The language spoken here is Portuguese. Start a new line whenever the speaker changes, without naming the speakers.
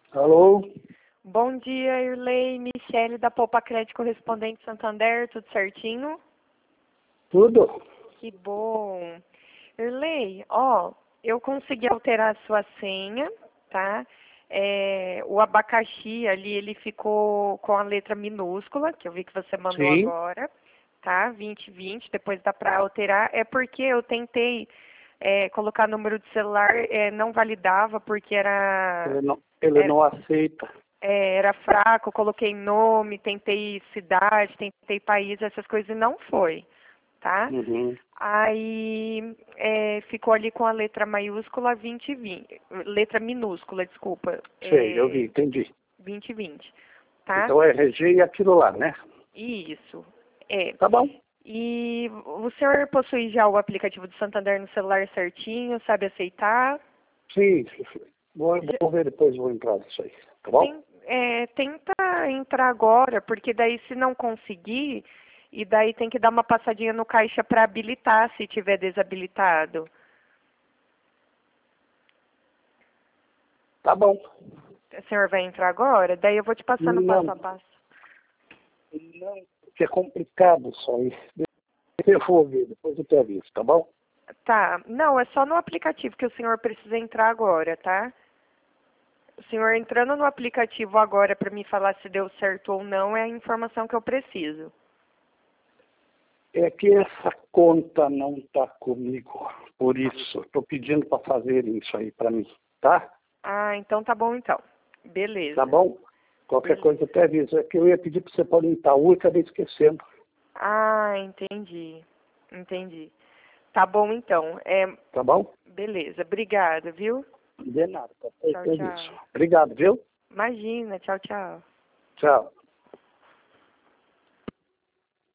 Alô?
Bom dia, Irley, Michele da Poupa Crédito Correspondente Santander, tudo certinho?
Tudo?
Que bom. Irley, eu consegui alterar a sua senha, tá? O abacaxi ali, ele ficou com a letra minúscula, que eu vi que você mandou
Sim.
agora, tá? 2020, depois dá para alterar. É porque eu tentei colocar número de celular, não validava, porque
Ele não aceita.
era fraco, coloquei nome, tentei cidade, tentei país, essas coisas e não foi, tá?
Uhum.
Aí ficou ali com a letra maiúscula 2020, letra minúscula, desculpa,
Sei, eu vi, entendi.
2020, tá?
Então é RG e aquilo lá, né?
Isso, é.
Tá bom.
E o senhor possui já o aplicativo do Santander no celular certinho, sabe aceitar?
Sim. Vou ver depois, vou entrar nisso aí. Tá bom?
Tenta entrar agora, porque daí se não conseguir, e daí tem que dar uma passadinha no caixa para habilitar, se tiver desabilitado.
Tá bom.
O senhor vai entrar agora? Daí eu vou te passar no passo a passo.
Não, porque é complicado isso aí. Eu vou ver, depois eu te aviso, tá bom?
Tá, não, é só no aplicativo que o senhor precisa entrar agora, tá? O senhor entrando no aplicativo agora para me falar se deu certo ou não é a informação que eu preciso.
É que essa conta não está comigo. Por isso, estou pedindo para fazer isso aí para mim, tá?
Ah, então tá bom então. Beleza.
Tá bom? Qualquer
Beleza.
coisa eu te aviso. É que eu ia pedir para você pôr em Itaú e acabei esquecendo.
Ah, entendi. Entendi. Tá bom então.
Tá bom?
Beleza. Obrigada, viu?
De nada, tá
Tchau,
feito isso.
tchau.
Obrigado, viu?
Imagina. Tchau, tchau.
Tchau.